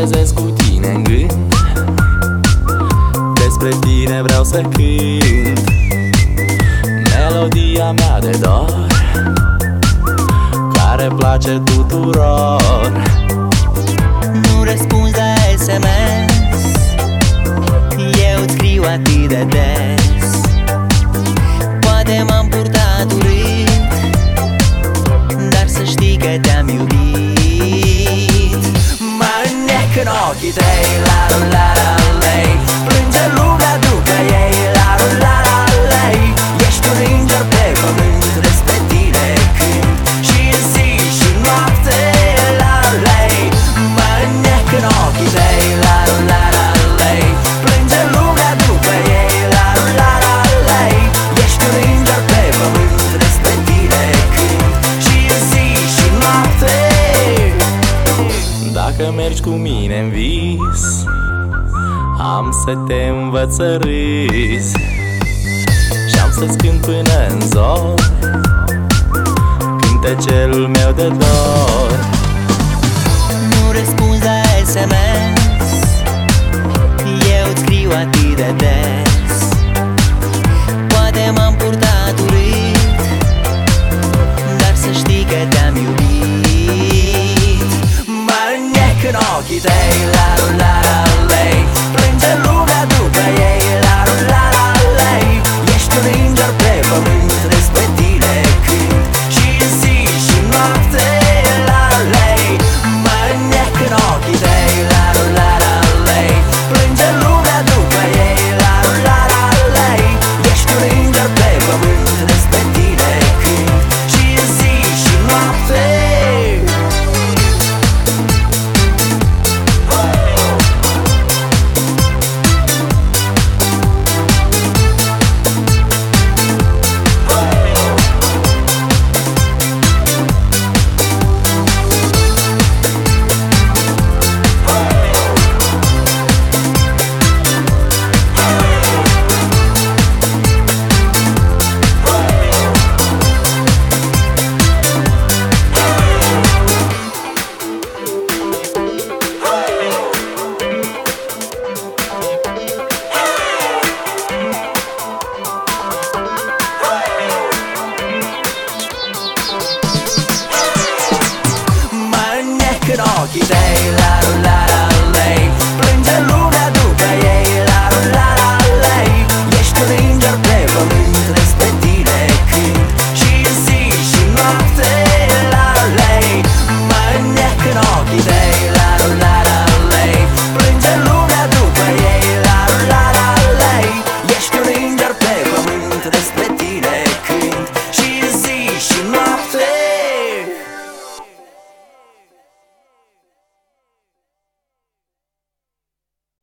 trezesc cu tine în gând, despre tine vreau să cânt melodia mea de dor, care place tuturor. Nu răspunzi la SMS, eu îți scriu atât de des. Poate m-am purtat urât, dar să știi că te-am iubit. Mă înnec în ochii tăi, la la la lei, plânge lumea după ei, la la la lei. Ești un înger pe pământ, despre tine cânt și zi și noapte, la lei. Mă înnec în ochii tăi, la la la lei, plânge lumea după ei, la la la lei. Ești un înger pe pământ, despre tine cânt și zi și noapte. Dacă mergi cu mine în vis, am să te învăț să râzi și am să-ți cânt până în zor cântecelul meu de dor. Nu răspunzi la SMS, eu îți scriu atât de des. Poate m-am purtat urât, dar să știi că te-am iubit. Mă înnec în ochii tăi, la la la lei, plânge lumea după ei, la la la lei. Ești un înger pe pământ, despre tine cânt și zi și noapte, la lei. Mă înnec în ochii tăi, la la la lei, plânge lumea după ei, la la la lei. Ești un înger pe pământ, despre tine cânt și zi și noapte. În ochii tăi,